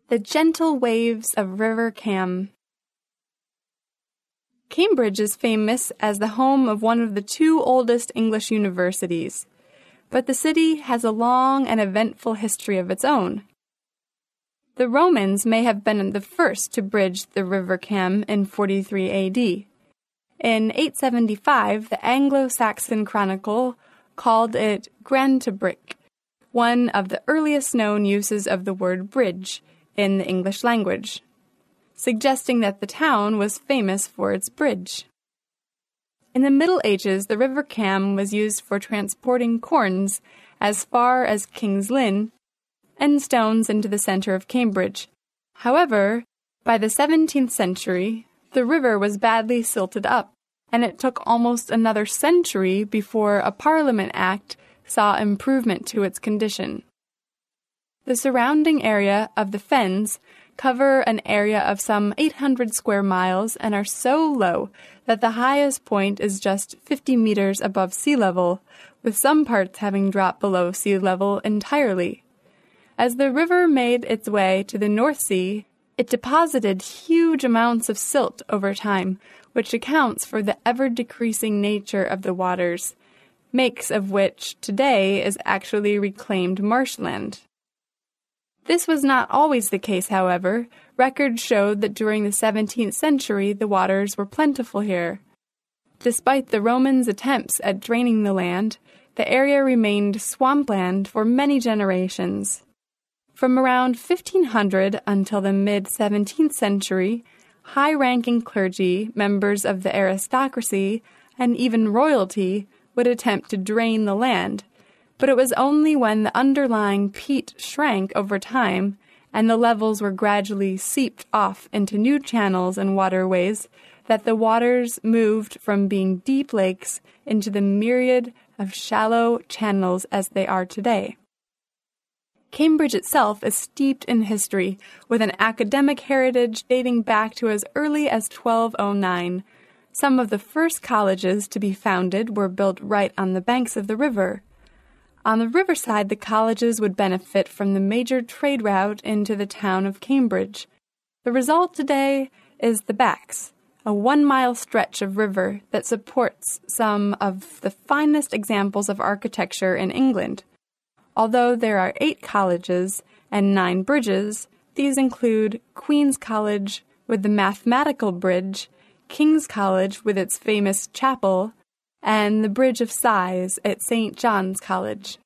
The gentle waves of River Cam. Cambridge is famous as the home of one of the two oldest English universities, but the city has a long and eventful history of its own. The Romans may have been the first to bridge the River Cam in 43 A.D. In 875, the Anglo-Saxon Chronicle called it Grantabric, one of the earliest known uses of the word bridge in the English language, suggesting that the town was famous for its bridge. In the Middle Ages, the River Cam was used for transporting corns as far as King's Lynn and stones into the center of Cambridge. However, by the 17th century, the river was badly silted up, and it took almost another century before a Parliament Act saw improvement to its condition. The surrounding area of the fens cover an area of some 800 square miles and are so low that the highest point is just 50 meters above sea level, with some parts having dropped below sea level entirely. As the river made its way to the North Sea, it deposited huge amounts of silt over time, which accounts for the ever-decreasing nature of the waters, makes of which today is actually reclaimed marshland. This was not always the case, however. Records showed that during the 17th century the waters were plentiful here. Despite the Romans' attempts at draining the land, the area remained swampland for many generations. From around 1500 until the mid-17th century, high-ranking clergy, members of the aristocracy, and even royalty would attempt to drain the land, but it was only when the underlying peat shrank over time and the levels were gradually seeped off into new channels and waterways that the waters moved from being deep lakes into the myriad of shallow channels as they are today. Cambridge itself is steeped in history, with an academic heritage dating back to as early as 1209. Some of the first colleges to be founded were built right on the banks of the river. On the riverside, the colleges would benefit from the major trade route into the town of Cambridge. The result today is the Backs, a 1-mile stretch of river that supports some of the finest examples of architecture in England. Although there are 8 colleges and 9 bridges, these include Queen's College with the Mathematical Bridge, King's College with its famous chapel, and the Bridge of Sighs at St. John's College.